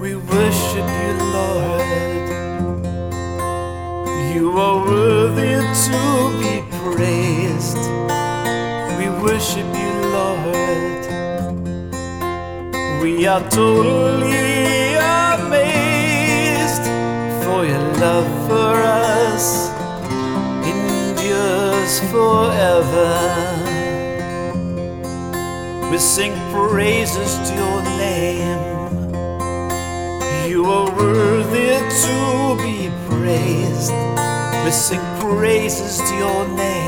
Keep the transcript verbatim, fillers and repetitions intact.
We worship you, Lord. You are worthy to be praised. We worship you, Lord. We are totally amazed, for your love for us endures forever. We sing praises to your name. You are worthy to be praised. We sing praises to your name.